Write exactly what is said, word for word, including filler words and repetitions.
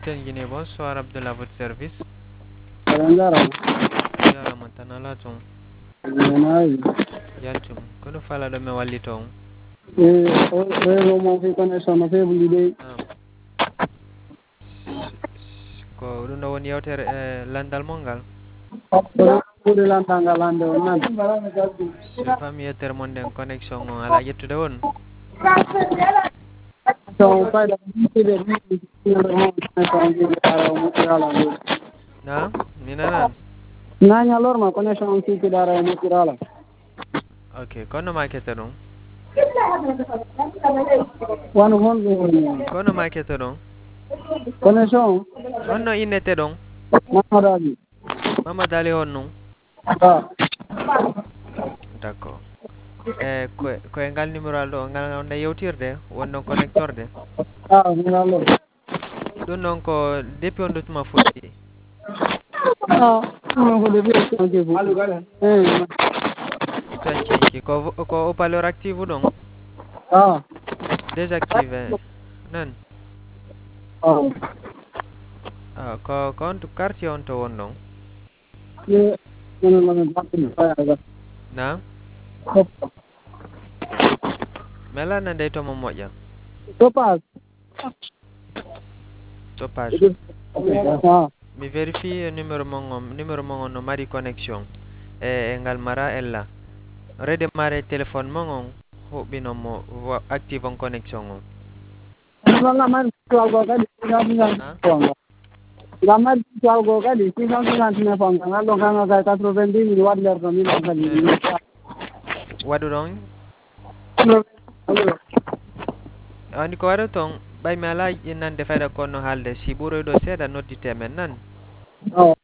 Ten Guinée, bonsoir Abdullah, à votre service. Kalangara. Yara matana la ton. Nai. Yalchum. Kono fala do me walli ton. Eh, eh, mo fi connection no fe bulide. Ah. Ko ɗum ɗo woni yewtere e landal mongal. Kude lantanga lande on nan. So fami yettere mon nden connexion on ala yettude won. So fayda kude ni Na? Mi nanan. Nanya lorma connection on siti dara mo tirala. Ok, kono ma kete ɗum. Wanu hon Kono ma kete ɗum. connection Honno innete ɗon. Mamadou Mamadou Ali on non. Ah. D'accord. E ko koye ngal numéro ɗo ngal wonde yewtirde wonno connectorde. Ah, ngalo. Ɗum noon ko depuis on ɗutuma fuɗɗi. Ah, no ko debi ko debu. Eh. Tancenki ko ko haut-parleur active ɗon. Ah. Désactivé. Nan. Ah. Ah, ko ko on to quartier on to won ɗon. Ye, no no no no. Na? Mela na ndey to mo moƴƴa. Topaz. Topage. Ah. Mi vérifie numéro mon on numéro mon on no mari connexion. E e ngal mara ella. Redémarrer téléphone mon on huɓɓinomo active on connexion on. Wala man tuwago kadi Ah? Lamar tuwago kadi six cent cinquante-neuf on ngalɗo kanga kay quatre-vingt-dix mille watt nder to min on kadi Waɗu ɗon andi ko waɗa ton ɓay mi ala nande fayda konno haalde si ɓuuroy ɗo seeɗa noddite men nan. Oh.